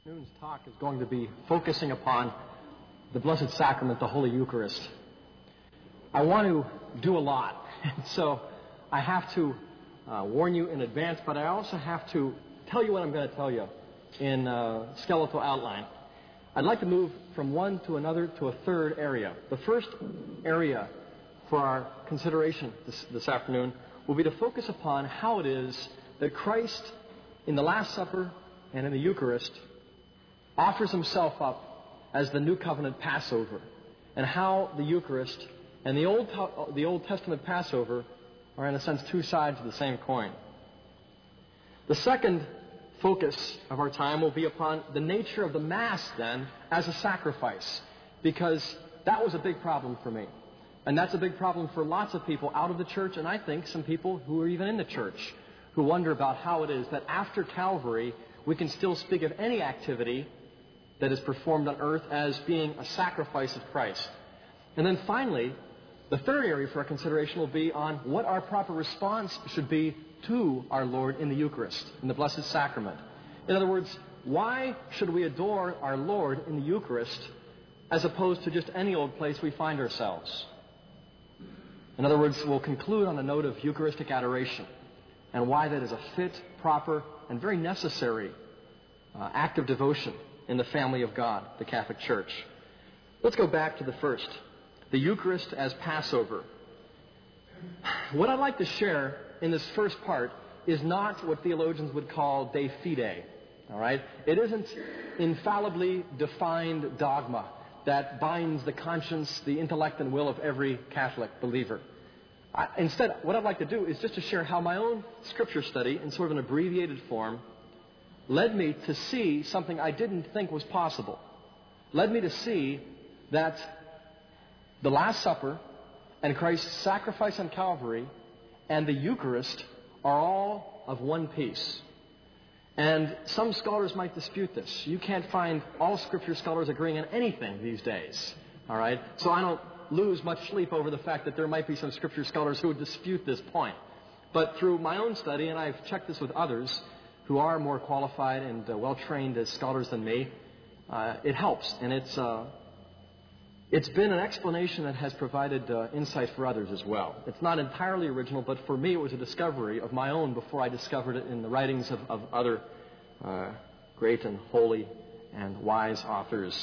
afternoon's talk is going to be focusing upon the Blessed Sacrament, the Holy Eucharist. I want to do a lot, so I have to warn you in advance, but I also have to tell you what I'm going to tell you in skeletal outline. I'd like to move from one to another to a third area. The first area for our consideration this afternoon will be to focus upon how it is that Christ, in the Last Supper and in the Eucharist, offers himself up as the New Covenant Passover, and how the Eucharist and the Old Testament Passover are, in a sense, two sides of the same coin. The second focus of our time will be upon the nature of the Mass, then, as a sacrifice, because that was a big problem for me. And that's a big problem for lots of people out of the church, and I think some people who are even in the church, who wonder about how it is that after Calvary, we can still speak of any activity that is performed on earth as being a sacrifice of Christ. And then finally, the third area for our consideration will be on what our proper response should be to our Lord in the Eucharist, in the Blessed Sacrament. In other words, why should we adore our Lord in the Eucharist as opposed to just any old place we find ourselves? In other words, we'll conclude on a note of Eucharistic adoration and why that is a fit, proper, and very necessary act of devotion in the family of God, the Catholic Church. Let's go back to the first, the Eucharist as Passover. What I'd like to share in this first part is not what theologians would call de fide. All right? It isn't infallibly defined dogma that binds the conscience, the intellect, and will of every Catholic believer. Instead, what I'd like to do is just to share how my own Scripture study, in sort of an abbreviated form, led me to see something I didn't think was possible. Led me to see that the Last Supper and Christ's sacrifice on Calvary and the Eucharist are all of one piece. And some scholars might dispute this. You can't find all Scripture scholars agreeing on anything these days. All right? So I don't lose much sleep over the fact that there might be some Scripture scholars who would dispute this point. But through my own study, and I've checked this with others who are more qualified and well-trained as scholars than me, it helps. And it's been an explanation that has provided insight for others as well. It's not entirely original, but for me it was a discovery of my own before I discovered it in the writings of other great and holy and wise authors.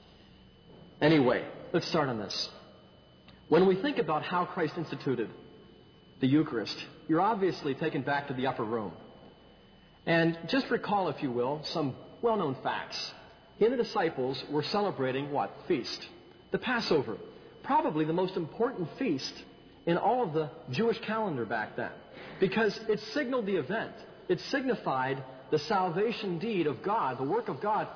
Anyway, let's start on this. When we think about how Christ instituted the Eucharist, you're obviously taken back to the upper room. And just recall, if you will, some well-known facts. He and the disciples were celebrating what? Feast. The Passover. Probably the most important feast in all of the Jewish calendar back then. Because it signaled the event. It signified the salvation deed of God, the work of God,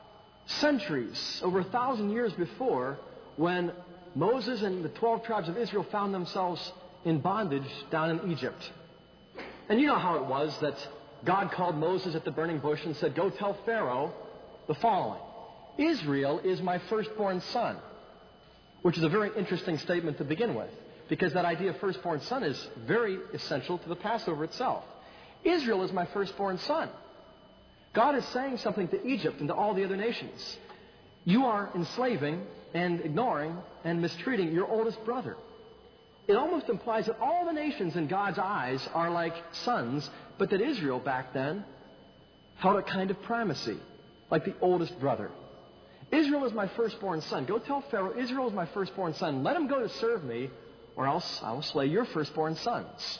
centuries, over 1,000 years before, when Moses and the 12 tribes of Israel found themselves in bondage down in Egypt. And you know how it was that God called Moses at the burning bush and said, "Go tell Pharaoh the following. Israel is my firstborn son." Which is a very interesting statement to begin with, because that idea of firstborn son is very essential to the Passover itself. Israel is my firstborn son. God is saying something to Egypt and to all the other nations. You are enslaving and ignoring and mistreating your oldest brother. It almost implies that all the nations in God's eyes are like sons, but that Israel back then held a kind of primacy, like the oldest brother. Israel is my firstborn son. Go tell Pharaoh, Israel is my firstborn son. Let him go to serve me, or else I will slay your firstborn sons.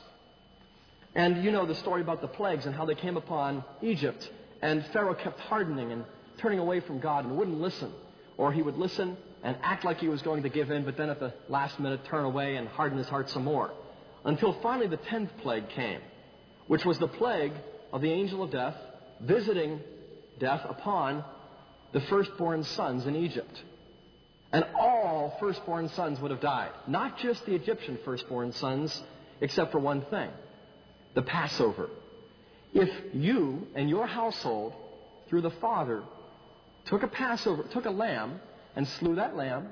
And you know the story about the plagues and how they came upon Egypt. And Pharaoh kept hardening and turning away from God and wouldn't listen. Or he would listen and act like he was going to give in, but then at the last minute turn away and harden his heart some more. Until finally the 10th plague came, which was the plague of the angel of death visiting death upon the firstborn sons in Egypt. And all firstborn sons would have died. Not just the Egyptian firstborn sons, except for one thing: the Passover. If you and your household, through the Father, took a lamb and slew that lamb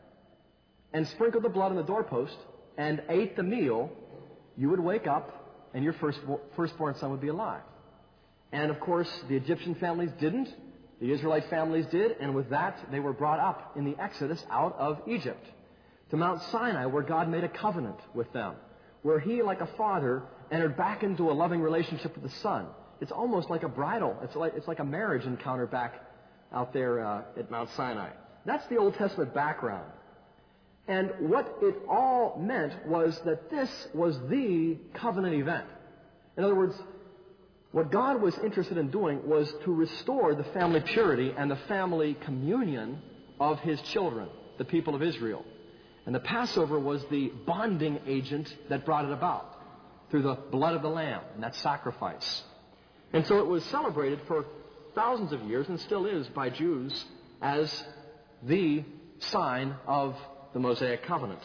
and sprinkled the blood on the doorpost and ate the meal, you would wake up and your firstborn son would be alive. And of course, the Egyptian families didn't The Israelite families did, and with that, they were brought up in the Exodus out of Egypt to Mount Sinai, where God made a covenant with them, where He, like a father, entered back into a loving relationship with the Son. It's almost like a bridal. It's like a marriage encounter back out there at Mount Sinai. That's the Old Testament background. And what it all meant was that this was the covenant event. In other words, what God was interested in doing was to restore the family purity and the family communion of His children, the people of Israel. And the Passover was the bonding agent that brought it about through the blood of the Lamb and that sacrifice. And so it was celebrated for thousands of years and still is by Jews as the sign of the Mosaic covenant.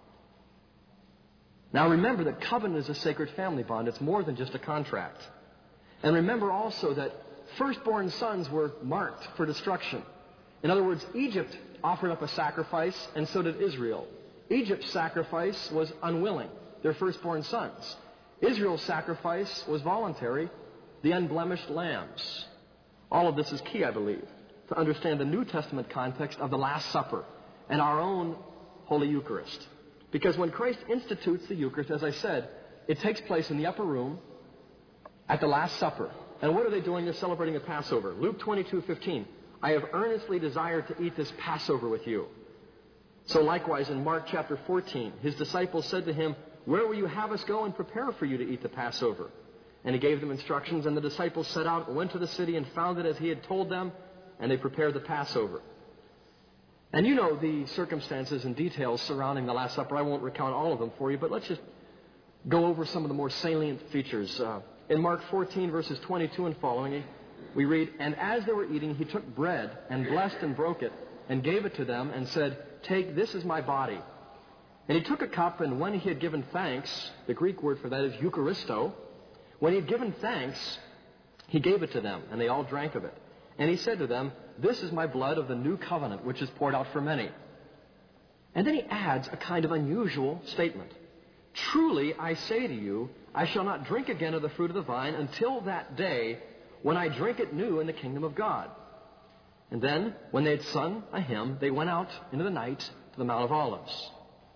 Now remember that covenant is a sacred family bond. It's more than just a contract. And remember also that firstborn sons were marked for destruction. In other words, Egypt offered up a sacrifice, and so did Israel. Egypt's sacrifice was unwilling, their firstborn sons. Israel's sacrifice was voluntary, the unblemished lambs. All of this is key, I believe, to understand the New Testament context of the Last Supper and our own Holy Eucharist. Because when Christ institutes the Eucharist, as I said, it takes place in the upper room at the Last Supper. And what are they doing? They're celebrating the Passover. Luke 22:15. I have earnestly desired to eat this Passover with you. So likewise in Mark chapter 14, His disciples said to Him, where will you have us go and prepare for you to eat the Passover? And He gave them instructions, and the disciples set out and went to the city and found it as He had told them, and they prepared the Passover. And you know the circumstances and details surrounding the Last Supper. I won't recount all of them for you, but let's just go over some of the more salient features. In Mark 14, verses 22 and following, we read, and as they were eating, He took bread and blessed and broke it and gave it to them and said, take, this is my body. And He took a cup, and when He had given thanks, the Greek word for that is Eucharisto, when He had given thanks, He gave it to them, and they all drank of it. And He said to them, this is my blood of the new covenant, which is poured out for many. And then He adds a kind of unusual statement. Truly, I say to you, I shall not drink again of the fruit of the vine until that day when I drink it new in the kingdom of God. And then, when they had sung a hymn, they went out into the night to the Mount of Olives.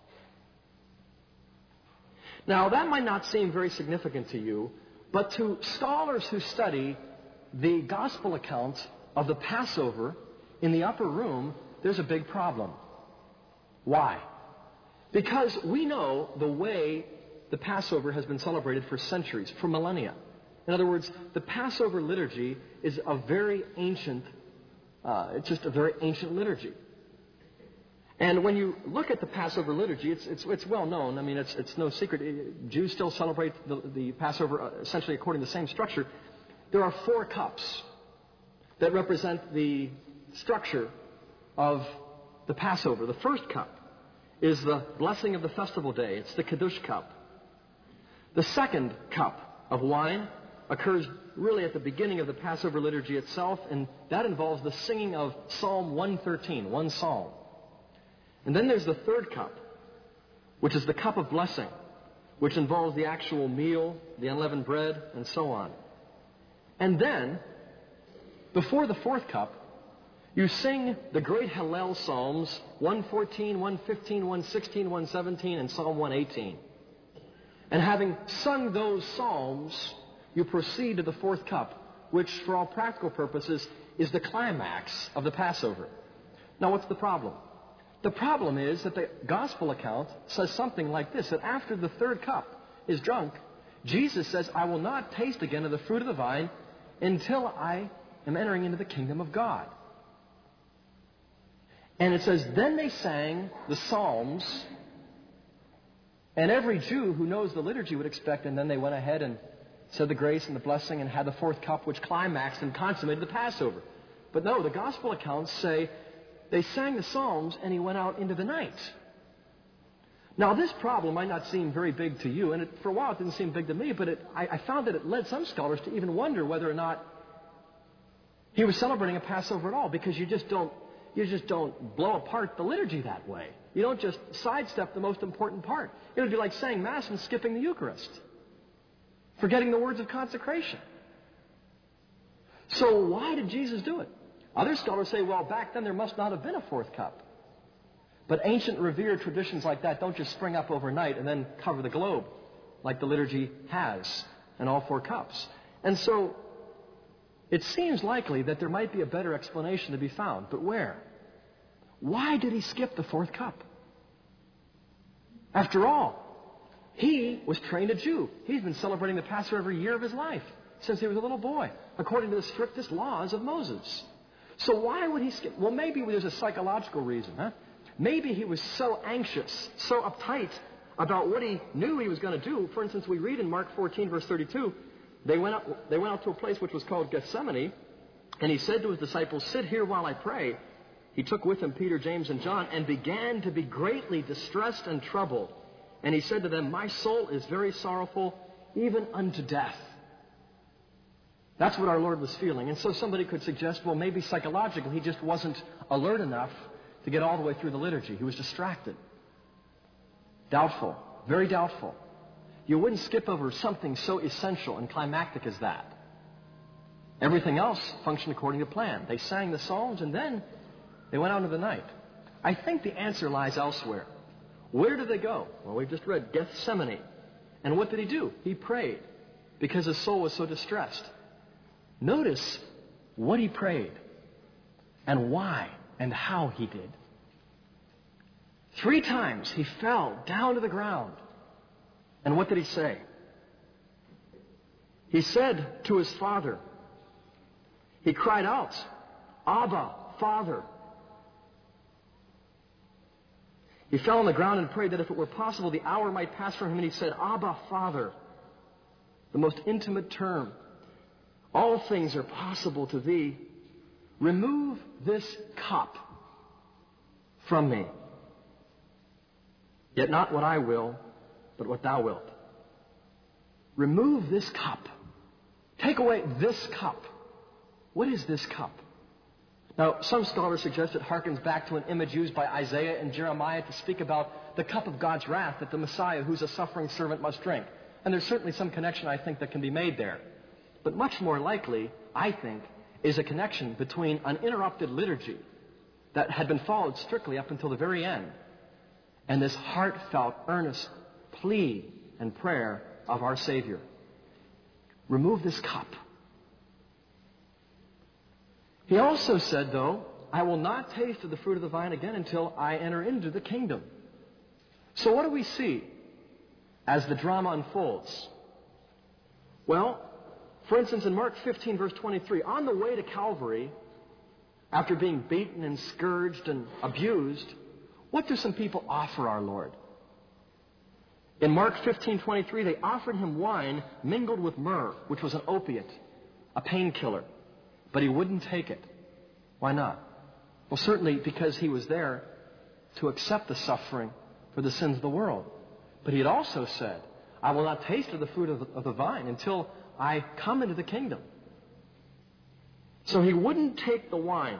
Now, that might not seem very significant to you, but to scholars who study the gospel account of the Passover in the upper room, there's a big problem. Why? Because we know the way the Passover has been celebrated for centuries, for millennia. In other words, the Passover liturgy is a very ancient, it's just a very ancient liturgy. And when you look at the Passover liturgy, it's well known. I mean, it's no secret. Jews still celebrate the Passover essentially according to the same structure. There are 4 cups that represent the structure of the Passover. The first cup is the blessing of the festival day. It's the Kiddush cup. The second cup of wine occurs really at the beginning of the Passover liturgy itself, and that involves the singing of Psalm 113, one psalm. And then there's the third cup, which is the cup of blessing, which involves the actual meal, the unleavened bread, and so on. And then, before the fourth cup, you sing the great Hallel Psalms, 114, 115, 116, 117, and Psalm 118. And having sung those psalms, you proceed to the fourth cup, which, for all practical purposes, is the climax of the Passover. Now, what's the problem? The problem is that the gospel account says something like this, that after the third cup is drunk, Jesus says, I will not taste again of the fruit of the vine until I am entering into the kingdom of God. And it says, then they sang the Psalms, and every Jew who knows the liturgy would expect, and then they went ahead and said the grace and the blessing and had the fourth cup, which climaxed and consummated the Passover. But no, the gospel accounts say they sang the Psalms and he went out into the night. Now, this problem might not seem very big to you, and for a while it didn't seem big to me, but I found that it led some scholars to even wonder whether or not he was celebrating a Passover at all, because you just don't blow apart the liturgy that way. You don't just sidestep the most important part. It would be like saying Mass and skipping the Eucharist, forgetting the words of consecration. So why did Jesus do it? Other scholars say, well, back then there must not have been a fourth cup. But ancient revered traditions like that don't just spring up overnight and then cover the globe like the liturgy has and all four cups. And so it seems likely that there might be a better explanation to be found. But where? Why did he skip the fourth cup? After all, he was trained a Jew. He's been celebrating the Passover every year of his life since he was a little boy, according to the strictest laws of Moses. So why would he skip? Well, maybe there's a psychological reason, huh? Maybe he was so anxious, so uptight about what he knew he was going to do. For instance, we read in Mark 14, verse 32, they went out to a place which was called Gethsemane, and he said to his disciples, "Sit here while I pray." He took with him Peter, James, and John, and began to be greatly distressed and troubled. And he said to them, "My soul is very sorrowful, even unto death." That's what our Lord was feeling. And so somebody could suggest, well, maybe psychologically he just wasn't alert enough to get all the way through the liturgy. He was distracted. Doubtful. Very doubtful. You wouldn't skip over something so essential and climactic as that. Everything else functioned according to plan. They sang the Psalms and then they went out into the night. I think the answer lies elsewhere. Where did they go? Well, we've just read Gethsemane. And what did he do? He prayed because his soul was so distressed. Notice what he prayed and why and how he did. 3 times he fell down to the ground. And what did he say? He said to his Father, he cried out, "Abba, Father." He fell on the ground and prayed that if it were possible, the hour might pass from him. And he said, "Abba, Father," the most intimate term. "All things are possible to thee. Remove this cup from me. Yet not what I will, but what thou wilt." Remove this cup. Take away this cup. What is this cup? Now, some scholars suggest it harkens back to an image used by Isaiah and Jeremiah to speak about the cup of God's wrath that the Messiah, who's a suffering servant, must drink. And there's certainly some connection, I think, that can be made there. But much more likely, I think, is a connection between an interrupted liturgy that had been followed strictly up until the very end and this heartfelt, earnest plea and prayer of our Savior. Remove this cup. He also said, though, "I will not taste of the fruit of the vine again until I enter into the kingdom." So what do we see as the drama unfolds? Well, for instance, in Mark 15, verse 23, on the way to Calvary, after being beaten and scourged and abused, what do some people offer our Lord? In Mark 15:23, they offered him wine mingled with myrrh, which was an opiate, a painkiller. But he wouldn't take it. Why not? Well, certainly because he was there to accept the suffering for the sins of the world. But he had also said, "I will not taste of the fruit of the vine until I come into the kingdom." So he wouldn't take the wine.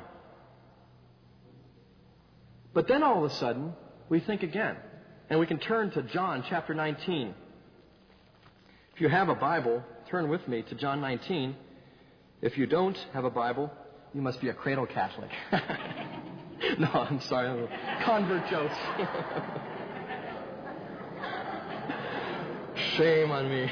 But then all of a sudden, we think again. And we can turn to John chapter 19. If you have a Bible, turn with me to John 19. If you don't have a Bible, you must be a cradle Catholic. No, I'm sorry. Convert jokes. Shame on me.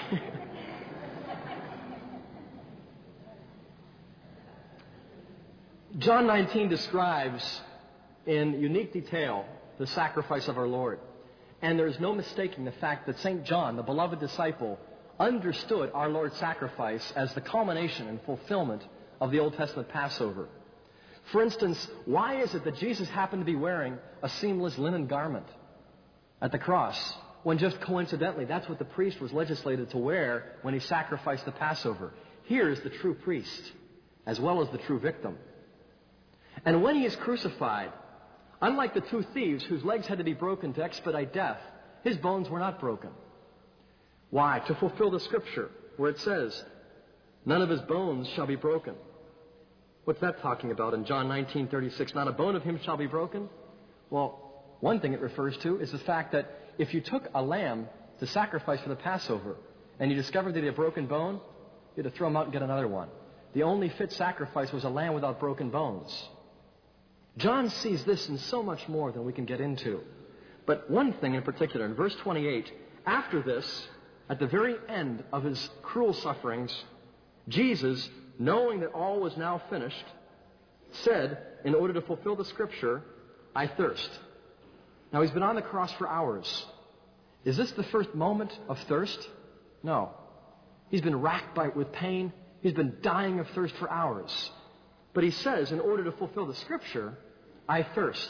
John 19 describes in unique detail the sacrifice of our Lord. And there's no mistaking the fact that St. John, the beloved disciple, understood our Lord's sacrifice as the culmination and fulfillment of the Old Testament Passover. For instance, why is it that Jesus happened to be wearing a seamless linen garment at the cross, when just coincidentally that's what the priest was legislated to wear when he sacrificed the Passover? Here is the true priest, as well as the true victim. And when he is crucified, unlike the 2 thieves whose legs had to be broken to expedite death, his bones were not broken. Why? To fulfill the scripture where it says, "None of his bones shall be broken." What's that talking about in John 19:36? Not a bone of him shall be broken? Well, one thing it refers to is the fact that if you took a lamb to sacrifice for the Passover and you discovered that he had a broken bone, you had to throw him out and get another one. the only fit sacrifice was a lamb without broken bones. John sees this and so much more than we can get into. But one thing in particular, in verse 28, after this, at the very end of his cruel sufferings, Jesus, knowing that all was now finished, said, in order to fulfill the Scripture, I thirst. Now, he's been on the cross for hours. Is this the first moment of thirst? No. He's been racked with pain. He's been dying of thirst for hours. But he says, in order to fulfill the Scripture, I thirst.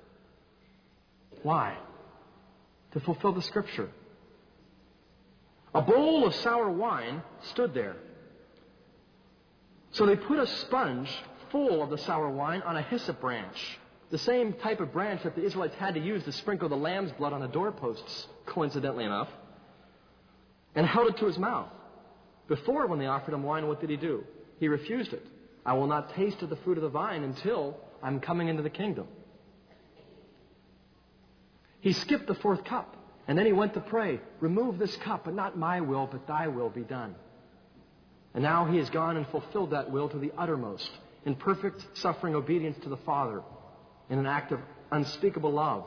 Why? To fulfill the Scripture. A bowl of sour wine stood there. So they put a sponge full of the sour wine on a hyssop branch, the same type of branch that the Israelites had to use to sprinkle the lamb's blood on the doorposts, coincidentally enough, and held it to his mouth. Before, when they offered him wine, what did he do? He refused it. I will not taste of the fruit of the vine until I'm coming into the kingdom. He skipped the fourth cup, and then he went to pray, remove this cup, but not my will, but thy will be done. And now he has gone and fulfilled that will to the uttermost, in perfect suffering obedience to the Father, in an act of unspeakable love.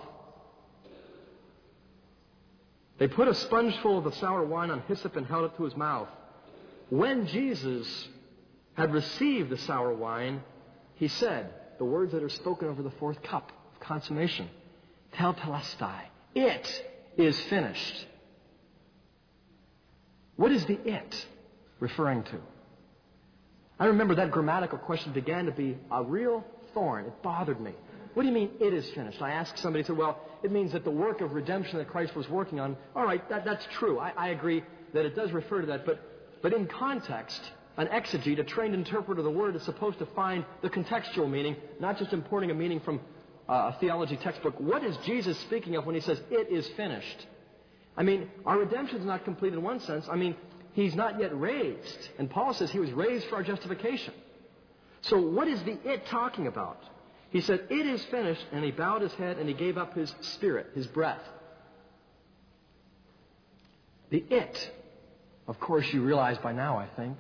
They put a sponge full of the sour wine on hyssop and held it to his mouth. When Jesus had received the sour wine, he said the words that are spoken over the fourth cup of consummation, Tetelestai, it is finished. What is the it referring to? I remember that grammatical question began to be a real thorn. It bothered me. What do you mean, it is finished? I asked somebody, said, well, it means that the work of redemption that Christ was working on, all right, that's true. I agree that it does refer to that, but in context, an exegete, a trained interpreter of the Word, is supposed to find the contextual meaning, not just importing a meaning from a theology textbook. What is Jesus speaking of when he says, it is finished? I mean, our redemption is not complete in one sense. I mean, he's not yet raised. And Paul says he was raised for our justification. So what is the it talking about? He said, it is finished, and he bowed his head and he gave up his spirit, his breath. The it, of course you realize by now, I think,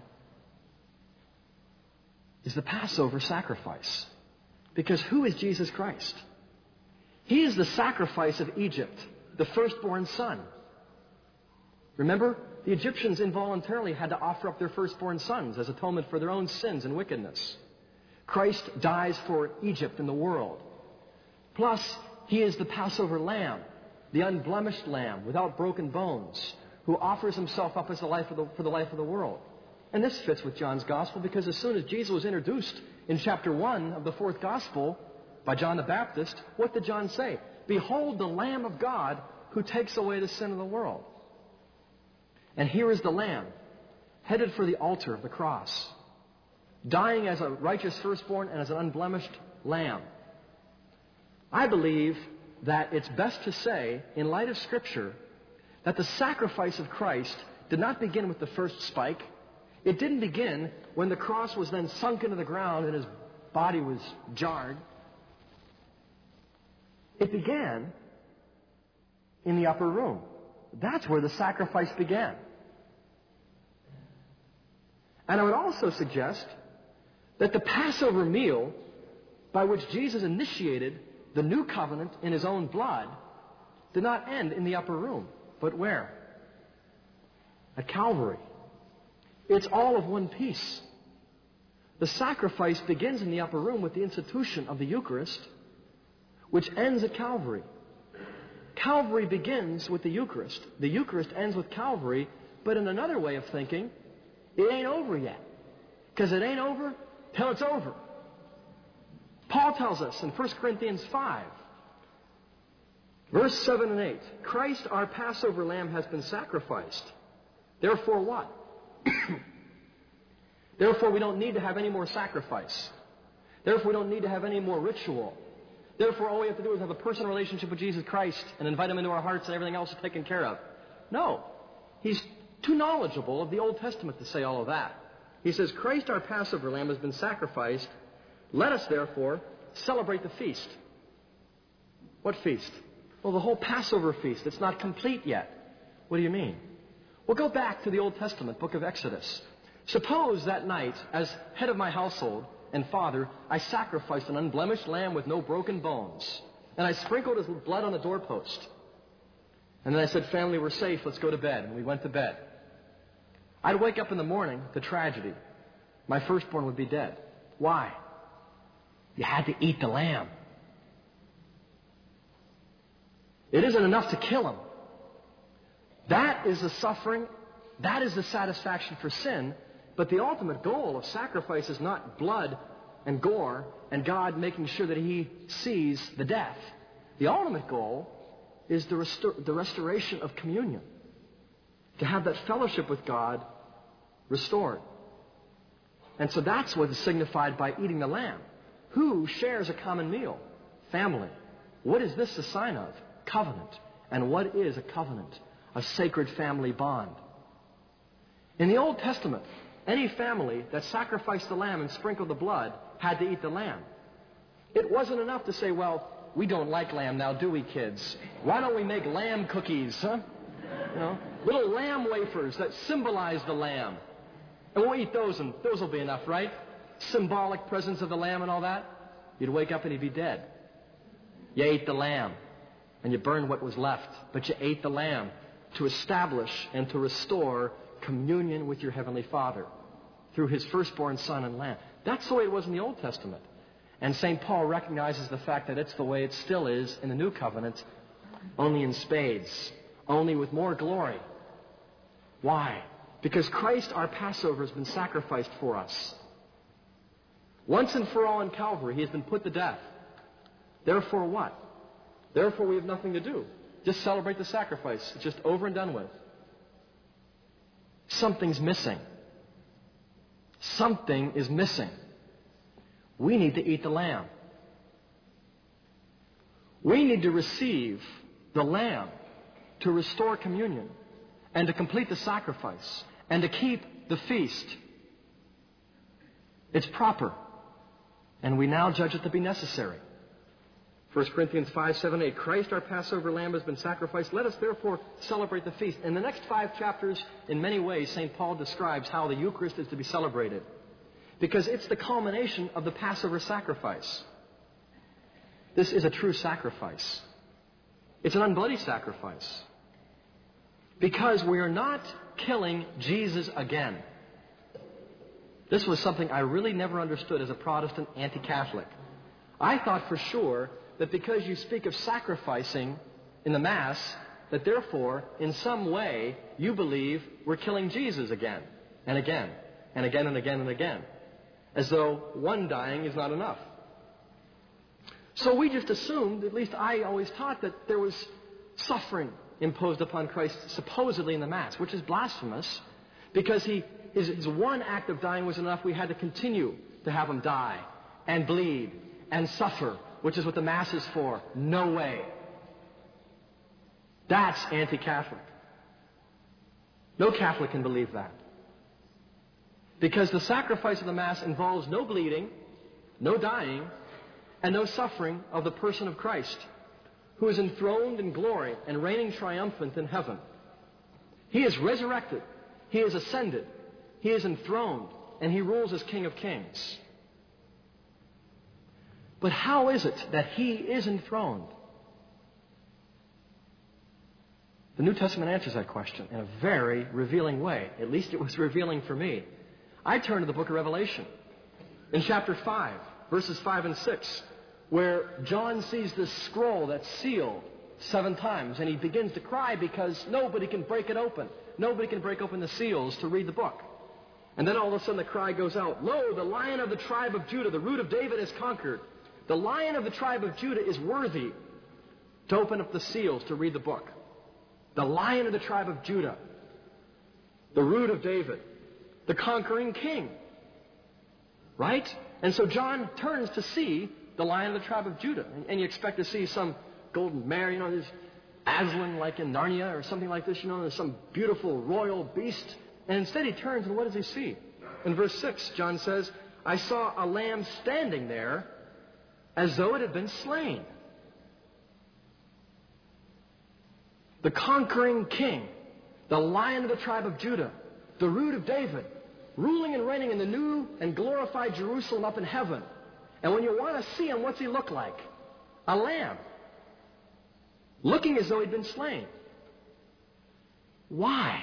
is the Passover sacrifice. Because who is Jesus Christ? He is the sacrifice of Egypt, the firstborn son. Remember, the Egyptians involuntarily had to offer up their firstborn sons as atonement for their own sins and wickedness. Christ dies for Egypt and the world. Plus, he is the Passover lamb, the unblemished lamb without broken bones, who offers himself up as for the life of the world. And this fits with John's gospel, because as soon as Jesus was introduced in chapter 1 of the fourth gospel by John the Baptist, what did John say? Behold the Lamb of God who takes away the sin of the world. And here is the Lamb, headed for the altar of the cross, dying as a righteous firstborn and as an unblemished lamb. I believe that it's best to say, in light of Scripture, that the sacrifice of Christ did not begin with the first spike. It didn't begin when the cross was then sunk into the ground and his body was jarred. It began in the upper room. That's where the sacrifice began. And I would also suggest that the Passover meal by which Jesus initiated the new covenant in his own blood did not end in the upper room, but where? At Calvary. It's all of one piece. The sacrifice begins in the upper room with the institution of the Eucharist, which ends at Calvary. Calvary begins with the Eucharist. The Eucharist ends with Calvary, but in another way of thinking, it ain't over yet. Because it ain't over till it's over. Paul tells us in 1 Corinthians 5, verse 7 and 8, Christ, our Passover lamb, has been sacrificed. Therefore what? Therefore we don't need to have any more sacrifice. Therefore we don't need to have any more ritual. Therefore all we have to do is have a personal relationship with Jesus Christ and invite him into our hearts and everything else is taken care of. No. He's too knowledgeable of the Old Testament to say all of that. He says, Christ our Passover lamb has been sacrificed. Let us therefore celebrate the feast. What feast? Well, the whole Passover feast. It's not complete yet. What do you mean? Well, go back to the Old Testament, book of Exodus. Suppose that night, as head of my household and father, I sacrificed an unblemished lamb with no broken bones, and I sprinkled his blood on the doorpost. And then I said, family, we're safe, let's go to bed. And we went to bed. I'd wake up in the morning to tragedy. My firstborn would be dead. Why? You had to eat the lamb. It isn't enough to kill him. That is the suffering, that is the satisfaction for sin, but the ultimate goal of sacrifice is not blood and gore and God making sure that He sees the death. The ultimate goal is the restoration of communion, to have that fellowship with God restored. And so that's what is signified by eating the lamb. Who shares a common meal? Family. What is this a sign of? Covenant. And what is a covenant? A sacred family bond. In the Old Testament, any family that sacrificed the lamb and sprinkled the blood had to eat the lamb. It wasn't enough to say, well, we don't like lamb now, do we, kids? Why don't we make lamb cookies, huh? You know, little lamb wafers that symbolize the lamb. And we'll eat those, and those will be enough, right? Symbolic presence of the lamb and all that. You'd wake up and he'd be dead. You ate the lamb, and you burned what was left, but you ate the lamb to establish and to restore communion with your Heavenly Father through His firstborn Son and Lamb. That's the way it was in the Old Testament. And St. Paul recognizes the fact that it's the way it still is in the New Covenant, only in spades, only with more glory. Why? Because Christ, our Passover, has been sacrificed for us. Once and for all in Calvary, He has been put to death. Therefore what? Therefore we have nothing to do. Just celebrate the sacrifice. It's just over and done with. Something's missing. Something is missing. We need to eat the lamb. We need to receive the lamb to restore communion and to complete the sacrifice and to keep the feast. It's proper, and we now judge it to be necessary. 1 Corinthians 5, 7, 8. Christ, our Passover lamb, has been sacrificed. Let us therefore celebrate the feast. In the next 5 chapters, in many ways, St. Paul describes how the Eucharist is to be celebrated. Because it's the culmination of the Passover sacrifice. This is a true sacrifice. It's an unbloody sacrifice. Because we are not killing Jesus again. This was something I really never understood as a Protestant anti-Catholic. I thought for sure that because you speak of sacrificing in the Mass, that therefore, in some way, you believe we're killing Jesus again, and again, and again, and again, and again. As though one dying is not enough. So we just assumed, at least I always taught, that there was suffering imposed upon Christ supposedly in the Mass, which is blasphemous, because his one act of dying was enough. We had to continue to have Him die and bleed and suffer, which is what the Mass is for. No way. That's anti-Catholic. No Catholic can believe that. Because the sacrifice of the Mass involves no bleeding, no dying, and no suffering of the person of Christ, who is enthroned in glory and reigning triumphant in heaven. He is resurrected. He is ascended. He is enthroned, and He rules as King of Kings. But how is it that He is enthroned? The New Testament answers that question in a very revealing way. At least it was revealing for me. I turn to the book of Revelation. In chapter 5, verses 5 and 6, where John sees this scroll that's sealed 7 times, and he begins to cry because nobody can break it open. Nobody can break open the seals to read the book. And then all of a sudden the cry goes out, "Lo, the Lion of the tribe of Judah, the Root of David, has conquered. The Lion of the tribe of Judah is worthy to open up the seals to read the book." The Lion of the tribe of Judah, the Root of David, the conquering King. Right? And so John turns to see the Lion of the tribe of Judah. And you expect to see some golden mare, there's Aslan like in Narnia or something like this, there's some beautiful royal beast. And instead he turns, and what does he see? In verse 6, John says, "I saw a lamb standing there as though it had been slain." The conquering King, the Lion of the tribe of Judah, the Root of David, ruling and reigning in the new and glorified Jerusalem up in heaven. And when you want to see him, what's he look like? A lamb, looking as though he'd been slain. Why?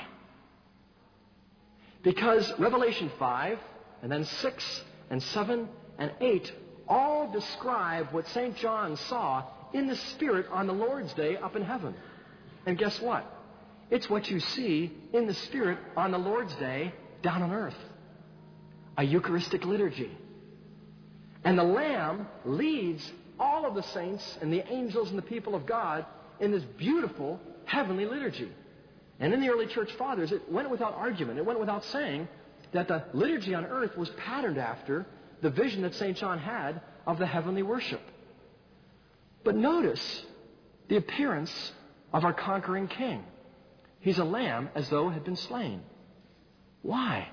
Because Revelation 5, and then 6, and 7, and 8 all describe what St. John saw in the Spirit on the Lord's Day up in heaven. And guess what? It's what you see in the Spirit on the Lord's Day down on earth. A Eucharistic liturgy. And the Lamb leads all of the saints and the angels and the people of God in this beautiful heavenly liturgy. And in the early church fathers, it went without argument, it went without saying that the liturgy on earth was patterned after the vision that St. John had of the heavenly worship. But notice the appearance of our conquering king. He's a lamb as though had been slain. Why?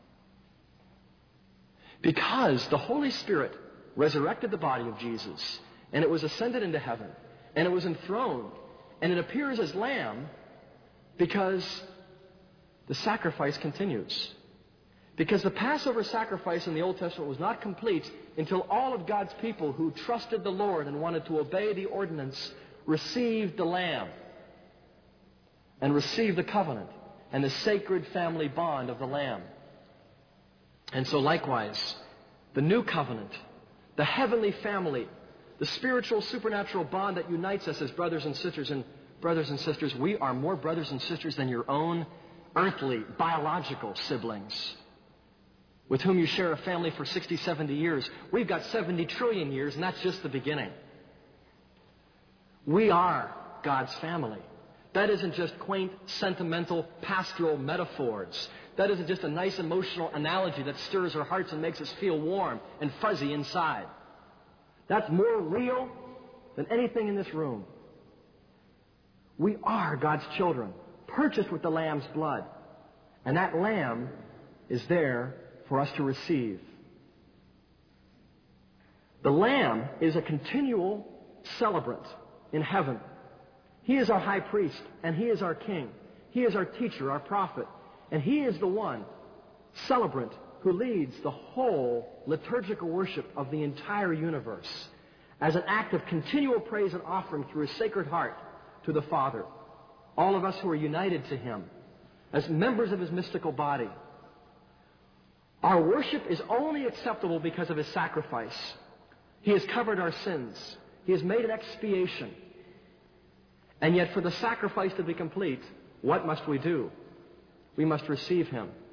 Because the Holy Spirit resurrected the body of Jesus, and it was ascended into heaven, and it was enthroned, and it appears as lamb because the sacrifice continues. Because the Passover sacrifice in the Old Testament was not complete until all of God's people who trusted the Lord and wanted to obey the ordinance received the lamb and received the covenant and the sacred family bond of the lamb. And so likewise, the new covenant, the heavenly family, the spiritual supernatural bond that unites us as brothers and sisters. And brothers and sisters, we are more brothers and sisters than your own earthly, biological siblings with whom you share a family for 60, 70 years. We've got 70 trillion years, and that's just the beginning. We are God's family. That isn't just quaint, sentimental, pastoral metaphors. That isn't just a nice emotional analogy that stirs our hearts and makes us feel warm and fuzzy inside. That's more real than anything in this room. We are God's children, purchased with the Lamb's blood. And that Lamb is there for us to receive. The Lamb is a continual celebrant in heaven. He is our high priest, and He is our king. He is our teacher, our prophet. And He is the one, celebrant, who leads the whole liturgical worship of the entire universe as an act of continual praise and offering through His sacred heart to the Father. All of us who are united to Him as members of His mystical body. Our worship is only acceptable because of His sacrifice. He has covered our sins. He has made an expiation. And yet for the sacrifice to be complete, what must we do? We must receive Him.